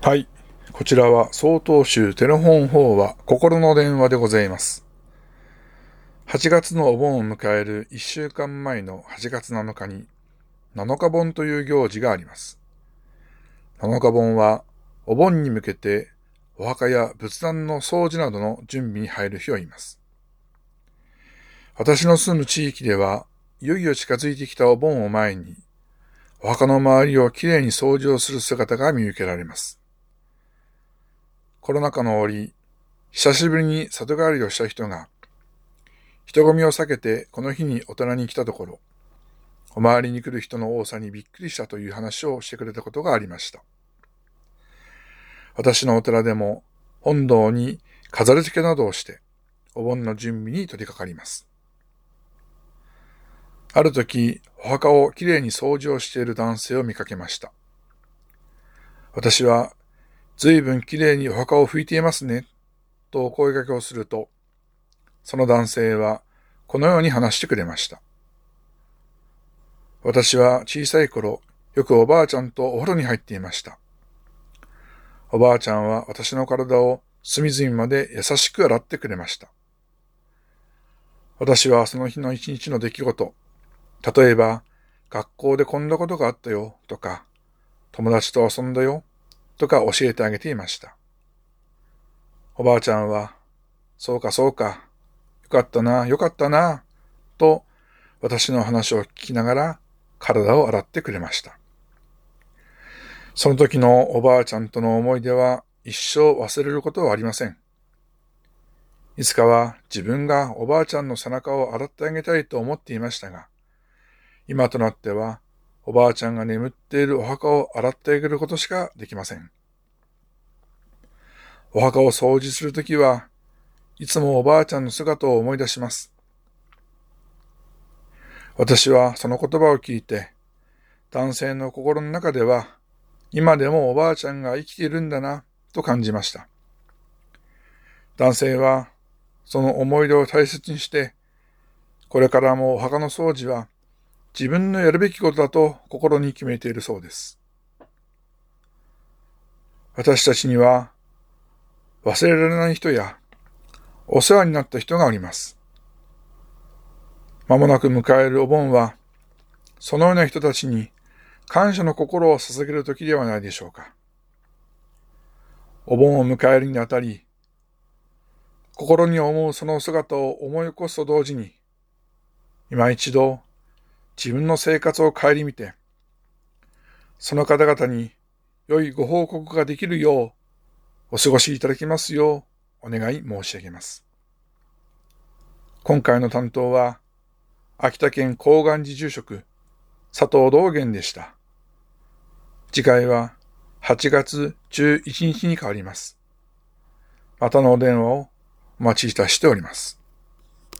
はい。こちらは曹洞宗テレフォン法話心の電話でございます。8月のお盆を迎える1週間前の8月7日に7日盆という行事があります。7日盆はお盆に向けてお墓や仏壇の掃除などの準備に入る日を言います。私の住む地域ではいよいよ近づいてきたお盆を前にお墓の周りをきれいに掃除をする姿が見受けられます。コロナ禍の折、久しぶりに里帰りをした人が、人混みを避けてこの日にお寺に来たところ、お周りに来る人の多さにびっくりしたという話をしてくれたことがありました。私のお寺でも本堂に飾り付けなどをして、お盆の準備に取り掛かります。ある時、お墓をきれいに掃除をしている男性を見かけました。私は、ずいぶんきれいにお墓を拭いていますね、と声掛けをすると、その男性はこのように話してくれました。私は小さい頃、よくおばあちゃんとお風呂に入っていました。おばあちゃんは私の体を隅々まで優しく洗ってくれました。私はその日の一日の出来事、例えば、学校でこんなことがあったよとか、友達と遊んだよとか教えてあげていました。おばあちゃんは、そうかそうか、よかったな、よかったな、と私の話を聞きながら体を洗ってくれました。その時のおばあちゃんとの思い出は一生忘れることはありません。いつかは自分がおばあちゃんの背中を洗ってあげたいと思っていましたが、今となってはおばあちゃんが眠っているお墓を洗ってあげることしかできません。お墓を掃除するときはいつもおばあちゃんの姿を思い出します。私はその言葉を聞いて、男性の心の中では今でもおばあちゃんが生きているんだなと感じました。男性はその思い出を大切にして、これからもお墓の掃除は自分のやるべきことだと心に決めているそうです。私たちには忘れられない人やお世話になった人がおります。まもなく迎えるお盆は、そのような人たちに感謝の心を捧げる時ではないでしょうか。お盆を迎えるにあたり、心に思うその姿を思い起こすと同時に、今一度自分の生活を顧みて、その方々に良いご報告ができるよう、お過ごしいただきますようお願い申し上げます。今回の担当は、秋田県高岩寺住職、佐藤道元でした。次回は8月11日に変わります。またのお電話をお待ちいたしております。